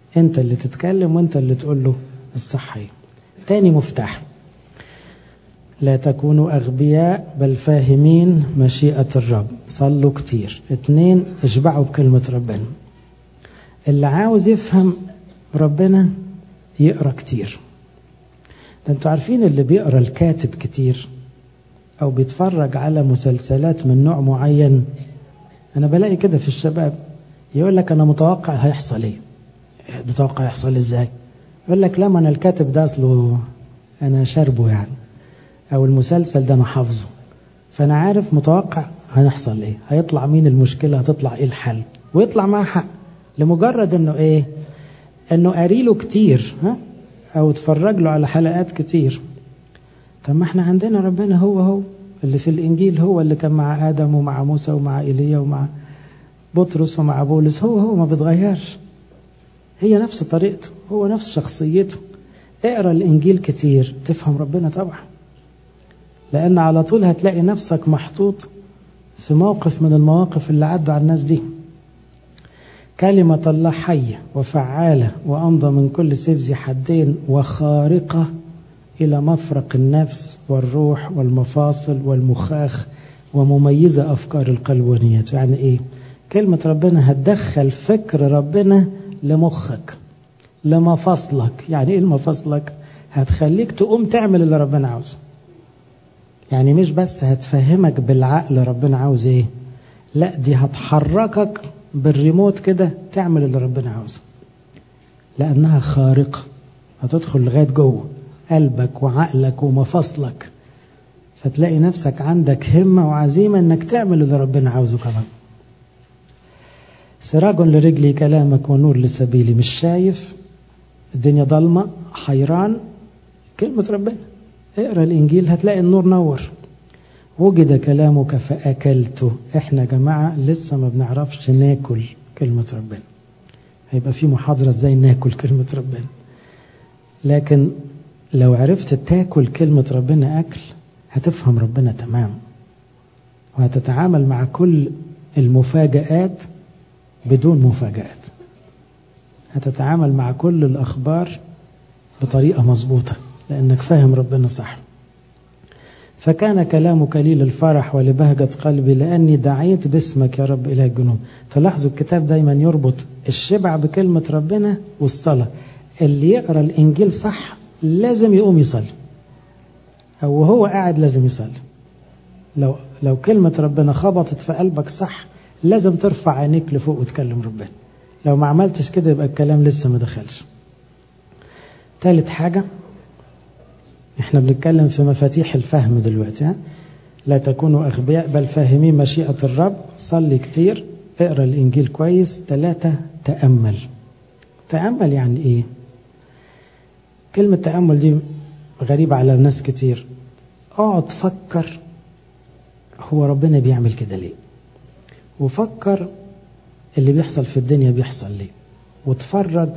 انت اللي تتكلم وانت اللي تقول له الصح ايه. تاني مفتاح، لا تكونوا أغبياء بل فاهمين مشيئة الرب. صلوا كتير. 2، اشبعوا بكلمة ربنا. اللي عاوز يفهم ربنا يقرأ كتير. ده انتوا عارفين اللي بيقرأ الكاتب كتير أو بيتفرج على مسلسلات من نوع معين، أنا بلاقي كده في الشباب يقول لك أنا متوقع هيحصل إيه. متوقع يحصل إزاي؟ يقول لك لا، ما أنا الكاتب ده أصله أنا شاربه يعني، أو المسلسل ده أنا حافظه، فأنا عارف متوقع هنحصل إيه، هيطلع مين المشكلة، هتطلع إيه الحل، ويطلع معاه حق لمجرد إنه إيه، إنه قاريله كتير أو اتفرج له على حلقات كتير. طب ما احنا عندنا ربنا هو اللي في الإنجيل، هو اللي كان مع آدم ومع موسى ومع إيليا ومع بطرس ومع بولس، هو ما بيتغيرش، هي نفس طريقته، هو نفس شخصيته. اقرأ الإنجيل كتير تفهم ربنا طبعا، لأن على طول هتلاقي نفسك محطوط في موقف من المواقف اللي عدوا على الناس دي. كلمة الله حية وفعالة وأمضى من كل سيف ذي حدين وخارقة إلى مفرق النفس والروح والمفاصل والمخاخ ومميزة أفكار القلب ونيته. يعني إيه؟ كلمة ربنا هتدخل فكر ربنا لمخك لمفاصلك. يعني إيه المفاصلك؟ هتخليك تقوم تعمل اللي ربنا عاوزه. يعني مش بس هتفهمك بالعقل ربنا عاوز إيه، لا دي هتحركك بالريموت كده تعمل اللي ربنا عاوزه، لأنها خارقة، هتدخل لغاية جوه قلبك وعقلك ومفاصلك، فتلاقي نفسك عندك همة وعزيمة انك تعمل اللي ربنا عاوزه كمان. سراج لرجلي كلامك ونور لسبيلي. مش شايف، الدنيا ضلمة، حيران، كلمة ربنا اقرأ الإنجيل هتلاقي النور نور. وجد كلامك فأكلته. احنا جماعة لسه ما بنعرفش ناكل كلمة ربنا، هيبقى في محاضرة ازاي ناكل كلمة ربنا، لكن لو عرفت تاكل كلمة ربنا أكل هتفهم ربنا تمام، وهتتعامل مع كل المفاجآت بدون مفاجآت، هتتعامل مع كل الأخبار بطريقة مظبوطة لأنك فاهم ربنا صح. فكان كلامك لي للفرح ولبهجة قلبي لأني دعيت باسمك يا رب إله الجنود. تلاحظوا الكتاب دايما يربط الشبع بكلمة ربنا والصلاة. اللي يقرأ الإنجيل صح لازم يقوم يصلي، أو هو قاعد لازم يصلي. لو كلمة ربنا خبطت في قلبك صح لازم ترفع عينيك لفوق وتكلم ربنا. لو ما عملتش كده يبقى الكلام لسه ما دخلش. ثالث حاجة، احنا بنتكلم في مفاتيح الفهم دلوقتي. لا تكونوا أغبياء بل فاهمين مشيئة الرب. صلي كتير، اقرأ الإنجيل كويس. 3، تأمل. تأمل يعني ايه؟ كلمة تأمل دي غريبة على الناس كتير. اقعد فكر هو ربنا بيعمل كده ليه، وفكر اللي بيحصل في الدنيا بيحصل ليه، وتفرج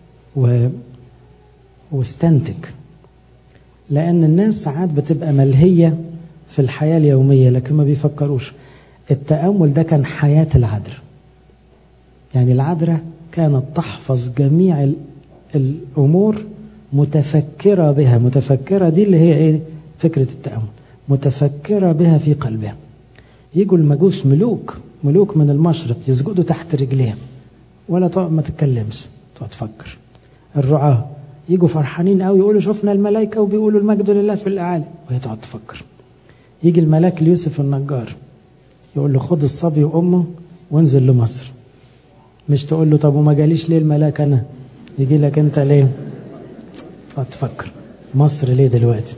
واستنتج. لأن الناس ساعات بتبقى ملهية في الحياة اليومية لكن ما بيفكروش. التأمل ده كان حياة العذراء. يعني العذراء كانت تحفظ جميع الأمور متفكرة بها. متفكرة دي اللي هي ايه؟ فكرة التأمل. متفكرة بها في قلبها. يجوا المجوس ملوك من المشرق يسجدوا تحت رجليها ولا تقعد ما تتكلمش، تقعد تفكر. الرعاة يجوا فرحانين قوي يقولوا شفنا الملائكة وبيقولوا المجد لله في الأعالي، وهي تقعد تفكر. يجي الملاك ليوسف النجار يقول له خد الصبي وأمه وانزل لمصر. مش تقول له طب وما جاليش ليه الملاك أنا، يجي لك أنت ليه؟ تقعد تفكر مصر ليه دلوقتي،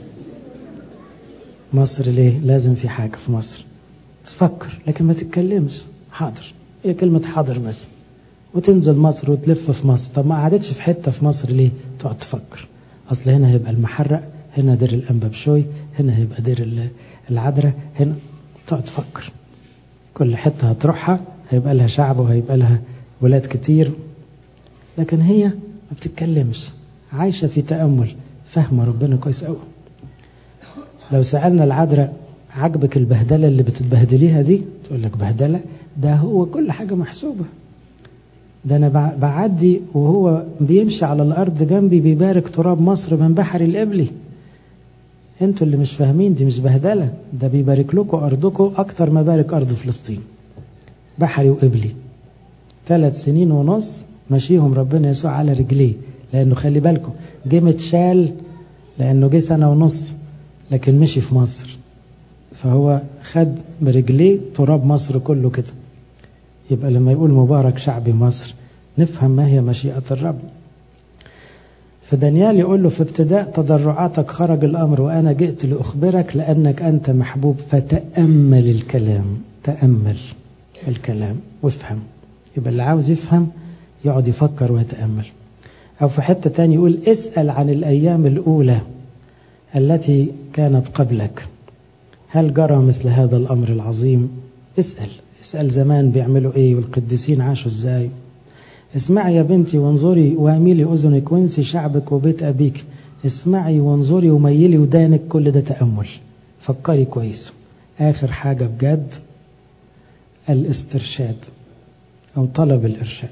مصر ليه، لازم في حاجة في مصر. تفكر لكن ما تتكلمش. حاضر، هي كلمة حاضر بس. وتنزل مصر وتلف في مصر. طب ما قعدتش في حتة في مصر ليه؟ تقعد تفكر. أصل هنا هيبقى المحرق، هنا دير الأنبا بشوي، هنا هيبقى دير العذراء، هنا. تقعد تفكر. كل حتة هتروحها هيبقى لها شعب وهيبقى لها ولاد كتير، لكن هي ما بتتكلمش، عايشة في تأمل، فاهمة ربنا كويس قوي. لو سألنا العذراء عجبك البهدلة اللي بتتبهدليها دي؟ تقول لك بهدلة؟ ده هو كل حاجة محسوبة. ده أنا بعدي وهو بيمشي على الأرض جنبي بيبارك تراب مصر من بحر الإبلي. انتوا اللي مش فاهمين، دي مش بهدلة، ده بيبارك لكم أرضكم أكتر ما بارك أرض فلسطين. بحري وإبلي 3 سنين ونص مشيهم ربنا يسوع على رجليه، لأنه خلي بالكم جه متشال لأنه جه 1.5 سنة لكن مشي في مصر، فهو خد برجليه تراب مصر كله كده. يبقى لما يقول مبارك شعب مصر نفهم ما هي مشيئة الرب. فدانيال يقول له في ابتداء تضرعاتك خرج الأمر وأنا جئت لأخبرك لأنك أنت محبوب، فتأمل الكلام. تأمل الكلام وافهم. يبقى اللي عاوز يفهم يقعد يفكر ويتأمل. أو في حتة تاني يقول اسأل عن الأيام الأولى التي كانت قبلك، هل جرى مثل هذا الأمر العظيم؟ اسأل زمان بيعملوا ايه والقديسين عاشوا ازاي. اسمعي يا بنتي وانظري واميلي اذنك وانسي شعبك وبيت ابيك. اسمعي وانظري وميلي ودانك، كل ده تأمل. فكري كويس. اخر حاجة بجد الاسترشاد او طلب الارشاد.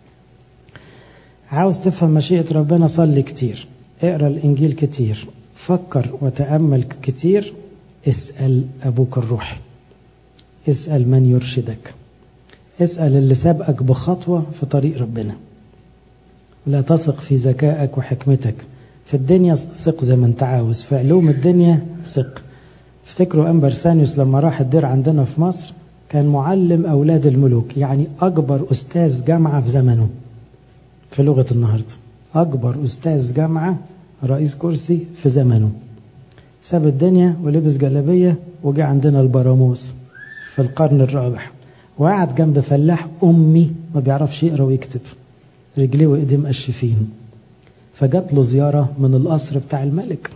عاوز تفهم مشيئة ربنا صلي كتير، اقرأ الانجيل كتير، فكر وتأمل كتير، اسأل ابوك الروحي، اسأل من يرشدك، اسأل اللي سابقك بخطوة في طريق ربنا. لا تثق في ذكائك وحكمتك في الدنيا، ثق زي ما انت عاوز، في علوم الدنيا ثق. افتكروا أمبرسانيوس لما راح الدير عندنا في مصر كان معلم أولاد الملوك، يعني أكبر أستاذ جامعة في زمنه في لغة النهاردة، أكبر أستاذ جامعة رئيس كرسي في زمنه. ساب الدنيا ولبس جلابية وجاء عندنا البراموس في القرن الرابع، وقعد جنب فلاح أمي ما بيعرفش يقرأ ويكتب، رجليه وإيديه مقشفين. فجات له زيارة من القصر بتاع الملك،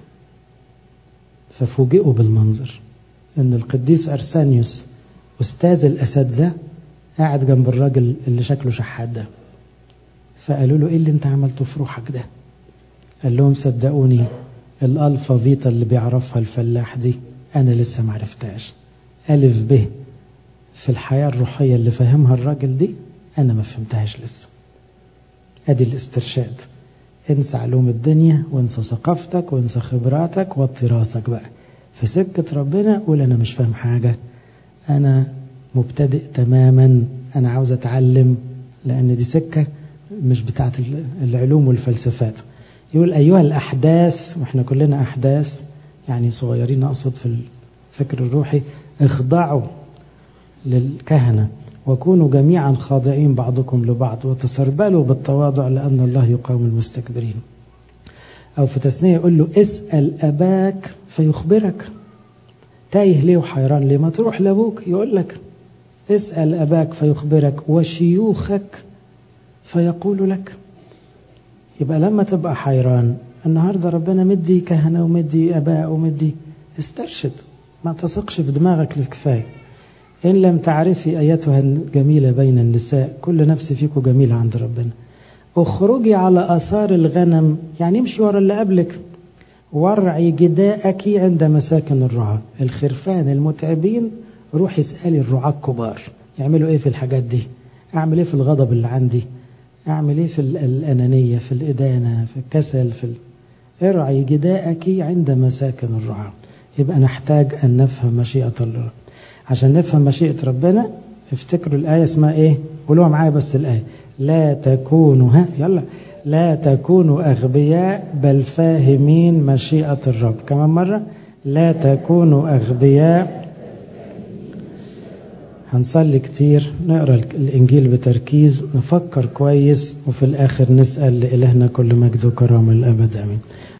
ففوجئوا بالمنظر إن القديس أرسانيوس أستاذ الأساتذة قاعد جنب الراجل اللي شكله شحات ده. فقالوا له إيه اللي أنت عملته في روحك ده؟ قال لهم صدقوني الألفا فيتا اللي بيعرفها الفلاح دي أنا لسه معرفتهاش. ألف ب في الحياة الروحية اللي فهمها الراجل دي أنا ما فهمتهاش لسه. أدي الاسترشاد. انسى علوم الدنيا وانسى ثقافتك وانسى خبراتك وطي راسك بقى في سكة ربنا. قول أنا مش فاهم حاجة، أنا مبتدئ تماما، أنا عاوز أتعلم، لأن دي سكة مش بتاعت العلوم والفلسفات. يقول أيها الأحداث، وإحنا كلنا أحداث يعني صغيرين أقصد في الفكر الروحي، اخضعوا للكهنة وكونوا جميعا خاضعين بعضكم لبعض وتسربلوا بالتواضع لأن الله يقاوم المستكبرين. أو في تثنية يقول له اسأل أباك فيخبرك. تايه ليه وحيران ليه؟ ما تروح لأبوك يقول لك. اسأل أباك فيخبرك وشيوخك فيقول لك. يبقى لما تبقى حيران، النهاردة ربنا مدي كهنة ومدي أباء ومدي، استرشد، ما تثقش في دماغك للكفاية. إن لم تعرفي أيتها الجميلة بين النساء كل نفس فيكم جميلة عند ربنا. اخرجي على آثار الغنم، يعني امشي ورا اللي قبلك. ورعي جداءك عند مساكن الرعاة. الخرفان المتعبين روح اسألي الرعاة الكبار يعملوا ايه في الحاجات دي، اعمل ايه في الغضب اللي عندي، اعمل ايه في الأنانية، في الإدانة، في الكسل، ارعي جداءك عند مساكن الرعاة. يبقى نحتاج أن نفهم مشيئة الله. عشان نفهم مشيئة ربنا افتكروا الآية اسمها ايه؟ قولوها معايا بس الآية. لا تكونوا لا تكونوا أغبياء بل فاهمين مشيئة الرب. كمان مرة، لا تكونوا أغبياء. هنصلي كتير، نقرأ الإنجيل بتركيز، نفكر كويس، وفي الآخر نسأل لإلهنا كل مجد وكرامة الأبد. آمين.